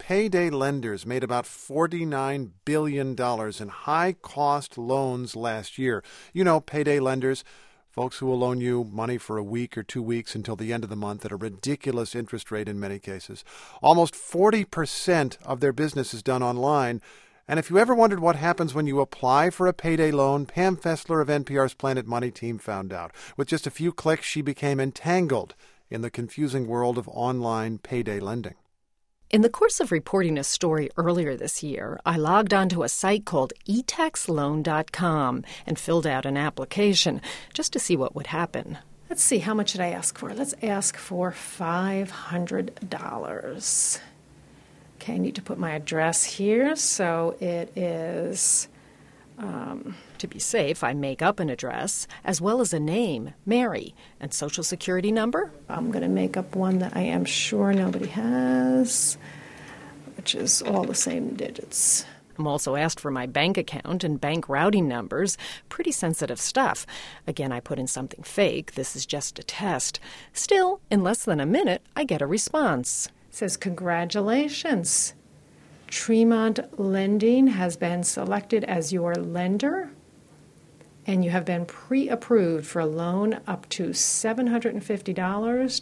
payday lenders made about $49 billion in high-cost loans last year. You know, payday lenders, folks who will loan you money for a week or 2 weeks until the end of the month at a ridiculous interest rate in many cases. Almost 40% of their business is done online. And if you ever wondered what happens when you apply for a payday loan, Pam Fessler of NPR's Planet Money team found out. With just a few clicks, she became entangled in the confusing world of online payday lending. In the course of reporting a story earlier this year, I logged onto a site called etaxloan.com and filled out an application just to see what would happen. Let's see, how much should I ask for? Let's ask for $500. Okay, I need to put my address here, so it is, to be safe, I make up an address, as well as a name, Mary, and Social Security number. I'm going to make up one that I am sure nobody has, which is all the same digits. I'm also asked for my bank account and bank routing numbers, pretty sensitive stuff. Again, I put in something fake. This is just a test. Still, in less than a minute, I get a response. It says, congratulations. Tremont Lending has been selected as your lender, and you have been pre-approved for a loan up to $750.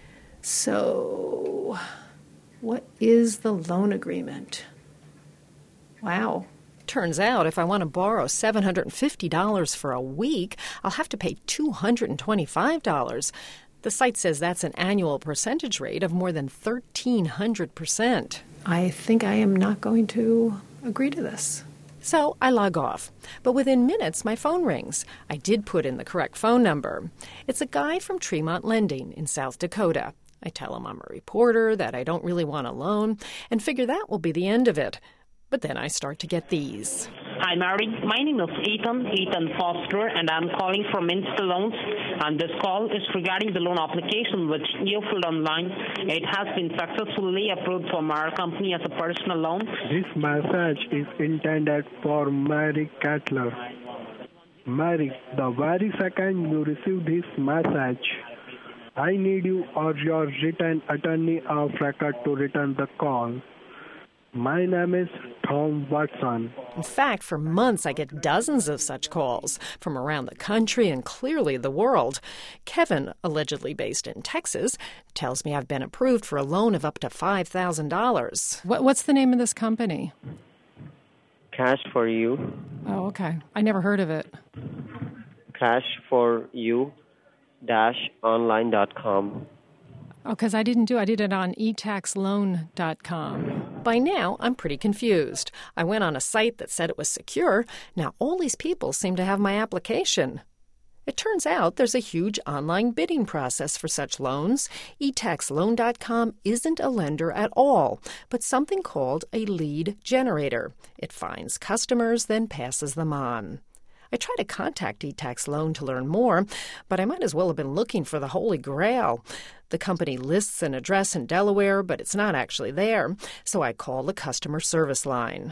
So, what is the loan agreement? Wow. Turns out if I want to borrow $750 for a week, I'll have to pay $225. The site says that's an annual percentage rate of more than 1,300%. I think I am not going to agree to this. So I log off. But within minutes, my phone rings. I did put in the correct phone number. It's a guy from Tremont Lending in South Dakota. I tell him I'm a reporter, that I don't really want a loan, and figure that will be the end of it. But then I start to get these. Hi, Mary. My name is Ethan Foster, and I'm calling from Insta Loans. And this call is regarding the loan application which you filled online. It has been successfully approved from our company as a personal loan. This message is intended for Mary Cutler. Mary, the very second you receive this message, I need you or your written attorney of record to return the call. My name is Tom Watson. In fact, for months I get dozens of such calls from around the country and clearly the world. Kevin, allegedly based in Texas, tells me I've been approved for a loan of up to $5,000. What's the name of this company? Cash for You. Oh, okay. I never heard of it. cashforyou-online.com. Oh, because I did it on etaxloan.com. By now, I'm pretty confused. I went on a site that said it was secure. Now all these people seem to have my application. It turns out there's a huge online bidding process for such loans. etaxloan.com isn't a lender at all, but something called a lead generator. It finds customers, then passes them on. I tried to contact eTax Loan to learn more, but I might as well have been looking for the Holy Grail. The company lists an address in Delaware, but it's not actually there, so I call the customer service line.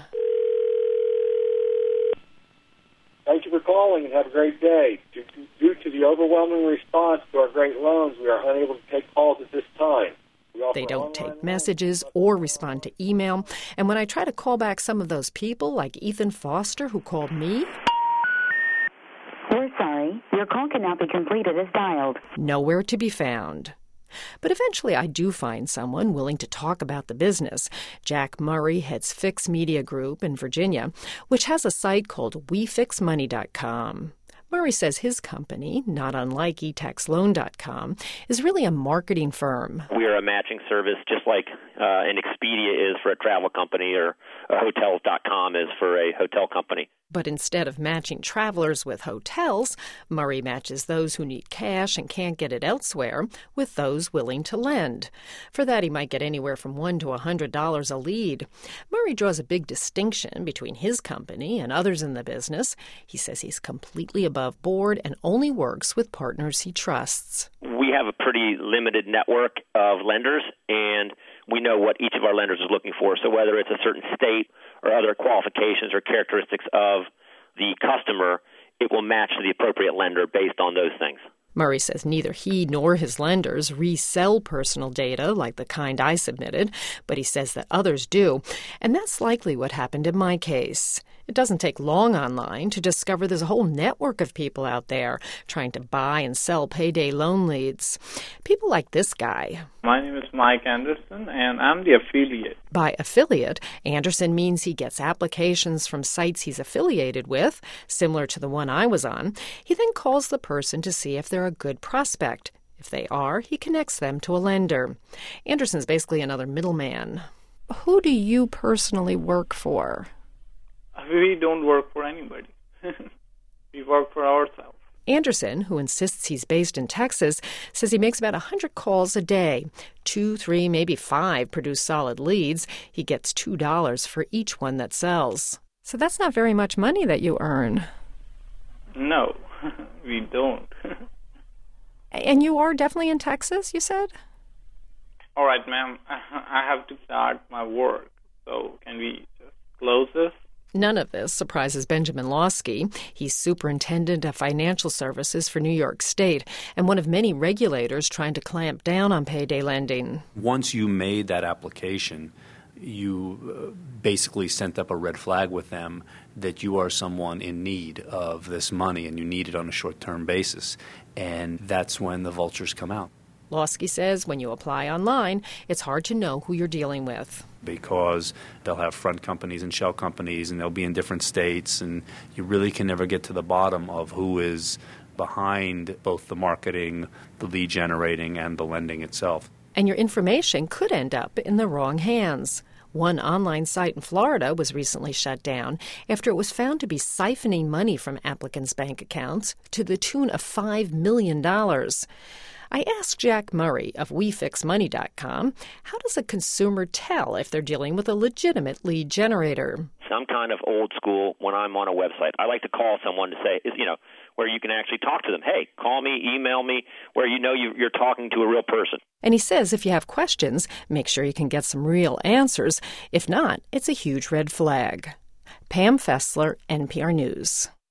Thank you for calling and have a great day. Due to the overwhelming response to our great loans, we are unable to take calls at this time. They don't take messages or respond to email, and when I try to call back some of those people, like Ethan Foster, who called me... We're sorry. Your call cannot be completed as dialed. Nowhere to be found. But eventually I do find someone willing to talk about the business. Jack Murray heads Fix Media Group in Virginia, which has a site called WeFixMoney.com. Murray says his company, not unlike etaxloan.com, is really a marketing firm. We are a matching service just like an Expedia is for a travel company or Hotels.com is for a hotel company. But instead of matching travelers with hotels, Murray matches those who need cash and can't get it elsewhere with those willing to lend. For that, he might get anywhere from $1 to $100 a lead. Murray draws a big distinction between his company and others in the business. He says he's completely above board and only works with partners he trusts. We have a pretty limited network of lenders, and we know what each of our lenders is looking for. So whether it's a certain state or other qualifications or characteristics of the customer, it will match the appropriate lender based on those things. Murray says neither he nor his lenders resell personal data like the kind I submitted, but he says that others do. And that's likely what happened in my case. It doesn't take long online to discover there's a whole network of people out there trying to buy and sell payday loan leads. People like this guy. My name is Mike Anderson, and I'm the affiliate. By affiliate, Anderson means he gets applications from sites he's affiliated with, similar to the one I was on. He then calls the person to see if they're a good prospect. If they are, he connects them to a lender. Anderson's basically another middleman. Who do you personally work for? We don't work for anybody. We work for ourselves. Anderson, who insists he's based in Texas, says he makes about 100 calls a day. 2, 3, maybe 5 produce solid leads. He gets $2 for each one that sells. So that's not very much money that you earn. No, we don't. And you are definitely in Texas, you said? All right, ma'am. I have to start my work. So can we just close this? None of this surprises Benjamin Lawsky. He's superintendent of financial services for New York State and one of many regulators trying to clamp down on payday lending. Once you made that application, you basically sent up a red flag with them that you are someone in need of this money and you need it on a short-term basis. And that's when the vultures come out. Lawsky says when you apply online, it's hard to know who you're dealing with. Because they'll have front companies and shell companies, and they'll be in different states, and you really can never get to the bottom of who is behind both the marketing, the lead generating, and the lending itself. And your information could end up in the wrong hands. One online site in Florida was recently shut down after it was found to be siphoning money from applicants' bank accounts to the tune of $5 million. I asked Jack Murray of WeFixMoney.com, how does a consumer tell if they're dealing with a legitimate lead generator? Some kind of old school, when I'm on a website, I like to call someone to say, where you can actually talk to them. Hey, call me, email me, where you know you're talking to a real person. And he says if you have questions, make sure you can get some real answers. If not, it's a huge red flag. Pam Fessler, NPR News.